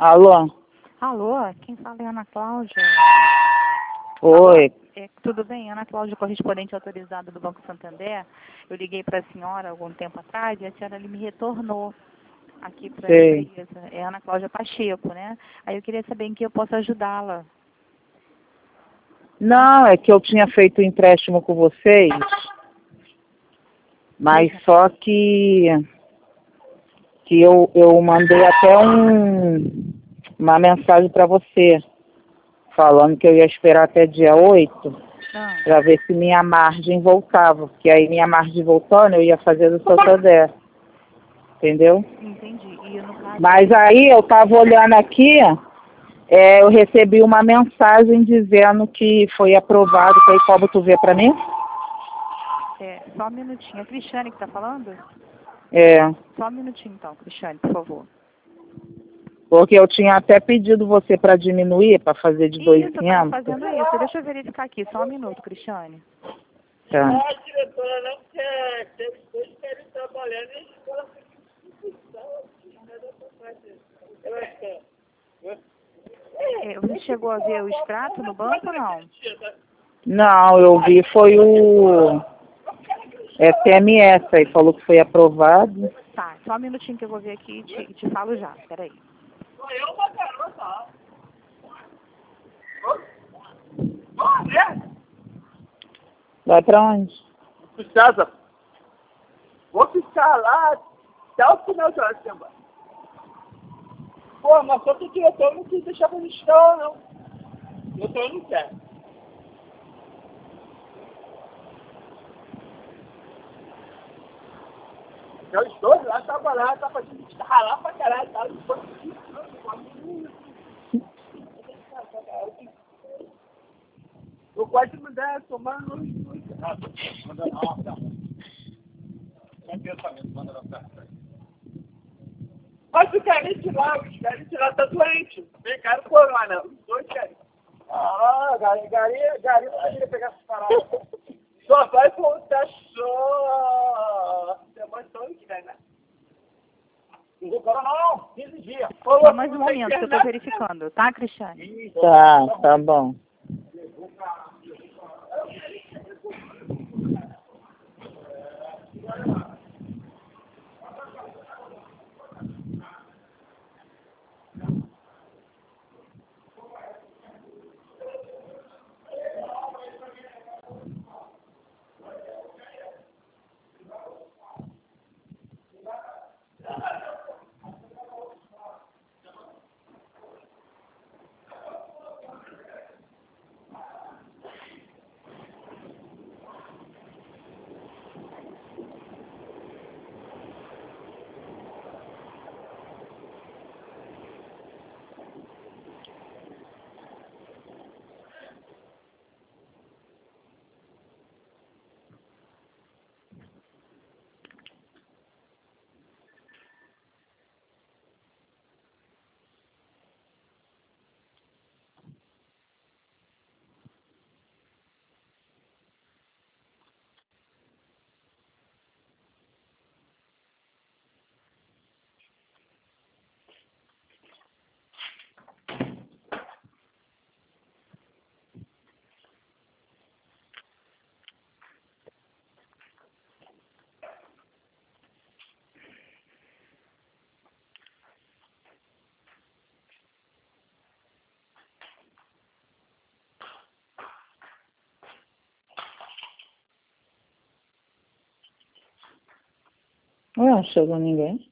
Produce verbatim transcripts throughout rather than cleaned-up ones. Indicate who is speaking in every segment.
Speaker 1: Alô?
Speaker 2: Alô, quem fala é Ana Cláudia.
Speaker 1: Oi.
Speaker 2: É, tudo bem? Ana Cláudia, correspondente autorizada do Banco Santander. Eu liguei para a senhora algum tempo atrás e a senhora me retornou aqui para a empresa. É Ana Cláudia Pacheco, né? Aí eu queria saber em que eu posso ajudá-la.
Speaker 1: Não, é que eu tinha feito um empréstimo com vocês, mas só que, que eu, eu mandei até um, uma mensagem para você, falando que eu ia esperar até dia oito
Speaker 2: Ah.
Speaker 1: para ver se minha margem voltava, porque aí minha margem voltando eu ia fazer do Santander, entendeu?
Speaker 2: Entendi. E no caso...
Speaker 1: Mas aí eu estava olhando aqui, é, eu recebi uma mensagem dizendo que foi aprovado, que aí como tu vê para mim?
Speaker 2: É, só um minutinho. É a Cristiane que está falando?
Speaker 1: É,
Speaker 2: Só um minutinho então, Cristiane, por favor.
Speaker 1: porque eu tinha até pedido você para diminuir, para fazer de dois mil e
Speaker 2: Isso, eu estava
Speaker 1: quinhentos.
Speaker 2: fazendo isso. Deixa eu verificar aqui, só um minuto, Cristiane.
Speaker 1: Tá.
Speaker 3: A diretora não quer que eles dois querem trabalhar na escola.
Speaker 2: É, você chegou a ver o extrato no banco ou não?
Speaker 1: Não, eu vi foi o S M S aí, falou que foi aprovado.
Speaker 2: Tá, só um minutinho que eu vou ver aqui e te, te falo já. Peraí.
Speaker 3: Sou eu, uma garota. Vamos ver.
Speaker 1: Vai pra onde?
Speaker 3: César, vou ficar lá até o final de hora, semana. Pô, mas só que o diretor não quis deixar pra gente ficar, não. O diretor não quer. Já os dois lá trabalhando, tá fazendo gente ralar pra caralho, tá? Eu quase mandar tomar no... Manda na hora. Sem pensamento, manda na hora. Mas o Carite lá, o Carite lá tá doente. Vem cá no corona, os dois querem. Ah, Gari, Gari, Gari não queria pegar essas paradas. Só vai voltar só semana que vem, né? Não vou parar não, quinze dias.
Speaker 2: Só mais um momento que eu estou verificando, tá, Cristiane?
Speaker 1: Tá, tá bom. Ué, não chegou ninguém.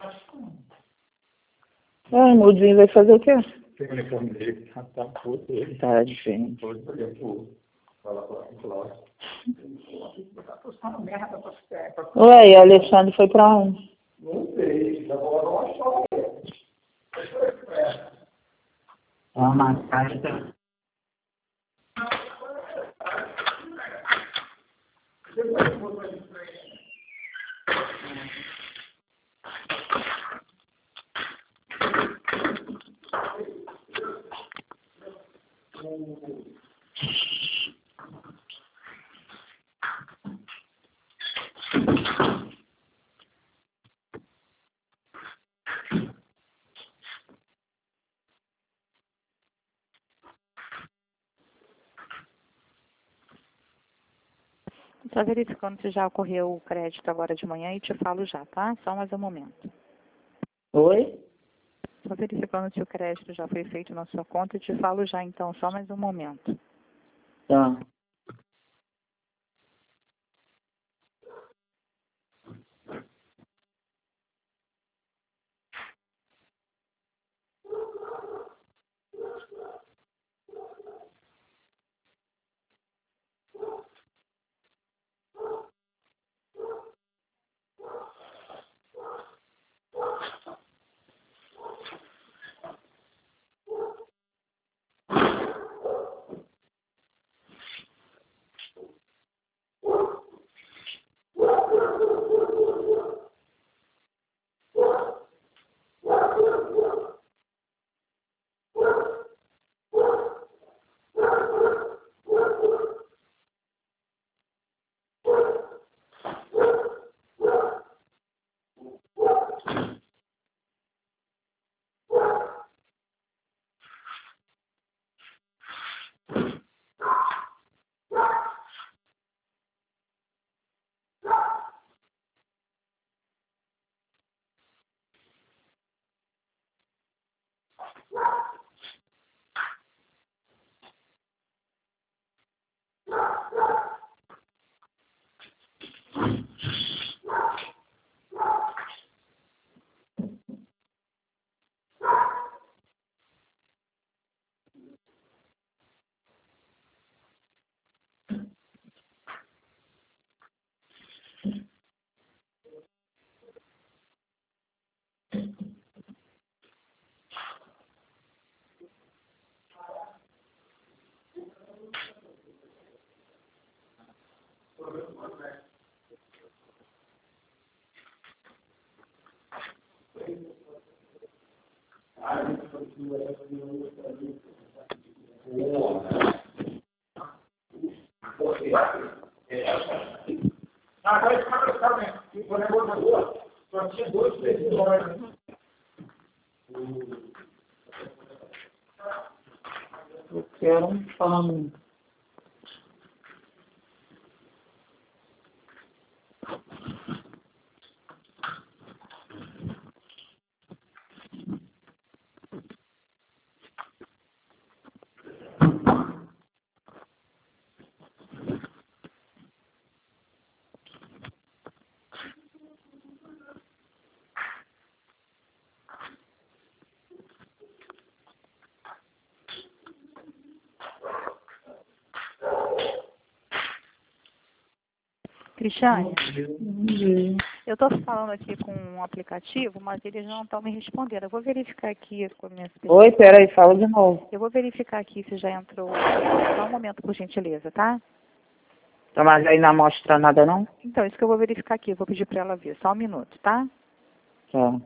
Speaker 1: Ué, o Mudinho vai fazer o quê?
Speaker 4: Tem o uniforme dele, tá, tá, puto, ele.
Speaker 1: Tá diferente.
Speaker 4: Pode olhar pro... Fala pra Cláudio. Tá postando merda pra você.
Speaker 1: Ué, e o Alexandre foi pra onde?
Speaker 4: Não sei, já vou dar uma história.
Speaker 1: Ó, uma carta.
Speaker 2: Só verificando se já ocorreu o crédito agora de manhã e te falo já, tá? Só mais um momento.
Speaker 1: Oi?
Speaker 2: Só verificando se o crédito já foi feito na sua conta e te falo já, então, só mais um momento.
Speaker 1: Tá.
Speaker 3: Agora esse cara está bem. Quando eu vou na rua, só tinha dois, três horas.
Speaker 1: Eu quero um pano.
Speaker 2: Cristiane, eu estou falando aqui com um aplicativo, mas eles não estão me respondendo. Eu vou verificar aqui com a minha
Speaker 1: Oi, peraí, fala de novo.
Speaker 2: Eu vou verificar aqui se já entrou. Só um momento, por gentileza, tá?
Speaker 1: Tá, mas aí não mostra nada, não?
Speaker 2: Então, isso que eu vou verificar aqui. Eu vou pedir para ela ver. Só um minuto, tá?
Speaker 1: Tá.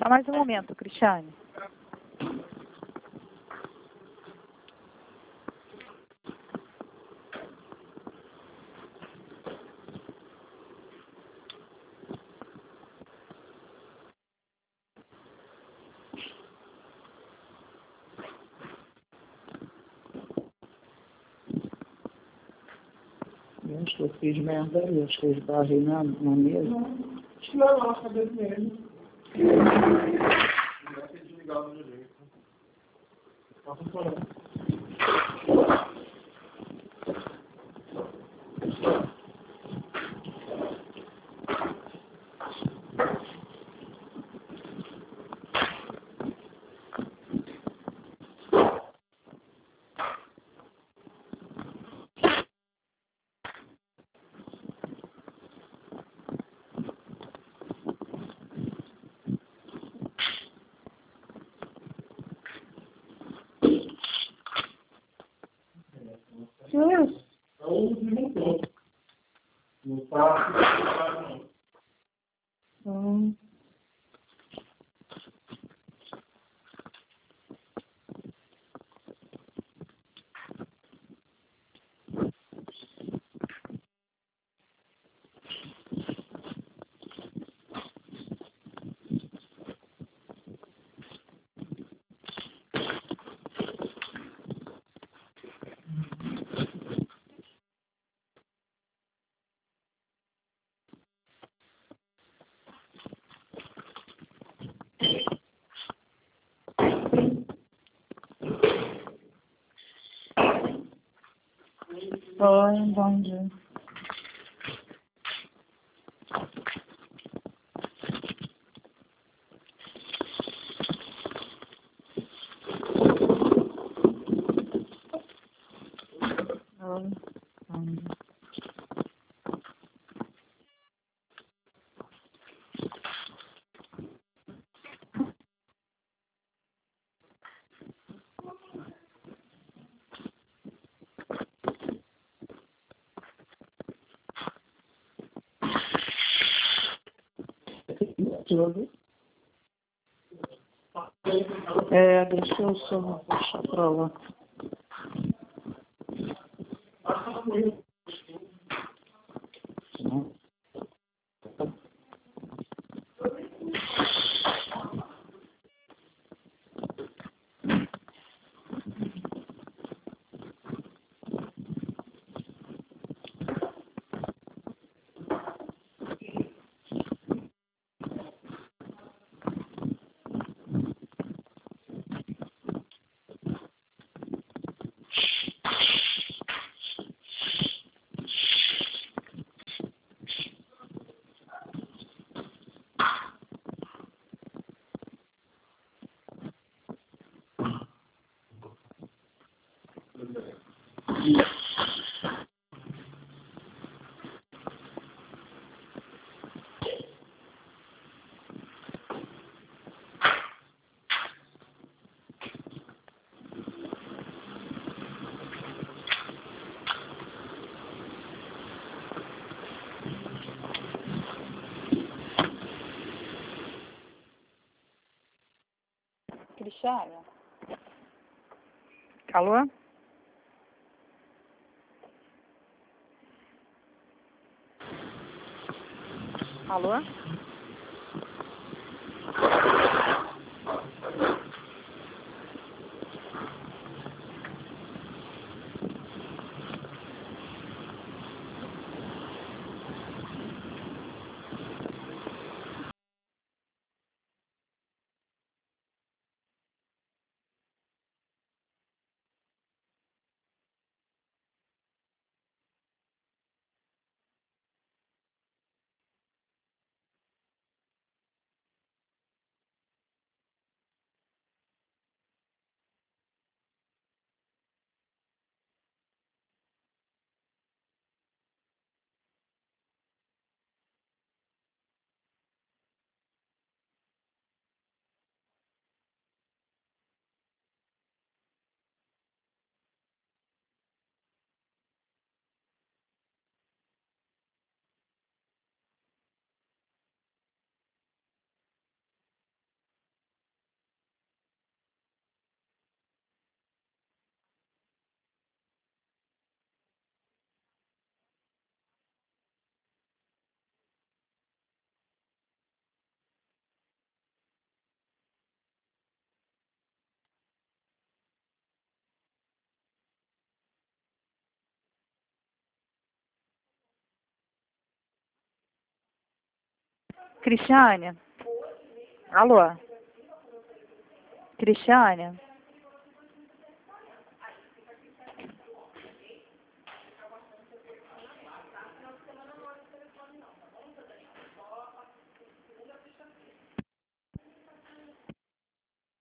Speaker 2: Só mais um momento, Cristiane.
Speaker 1: Eu acho que eu fiz merda ali, eu acho que eu esbarrei na, na mesa.
Speaker 3: Acho que não, a cabeça dele. Deve ter desligado direito. Tá funcionando.
Speaker 1: Que é isso?
Speaker 3: É o desmontou. Não tá.
Speaker 1: Hum. Oi, bom dia. Oi, bom dia. É, deixa eu só puxar pra lá. Não.
Speaker 2: Cristiane? Alô? Alô? Cristiane? Alô? Cristiane?